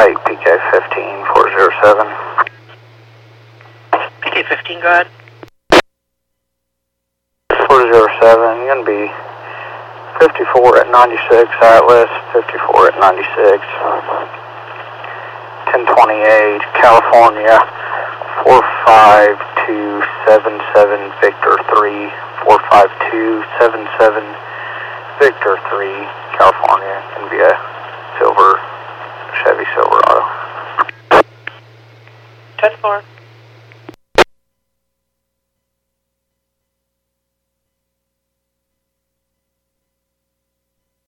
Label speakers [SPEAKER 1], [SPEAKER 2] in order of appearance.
[SPEAKER 1] White, PK-15, 407.
[SPEAKER 2] PK-15, go ahead.
[SPEAKER 1] 407, you're going to be 54 at 96, Atlas, 54 at 96. 1028, California, 45277 Victor 3, 45277 Victor 3, California, can be a Chevy Silverado.
[SPEAKER 2] 10-4.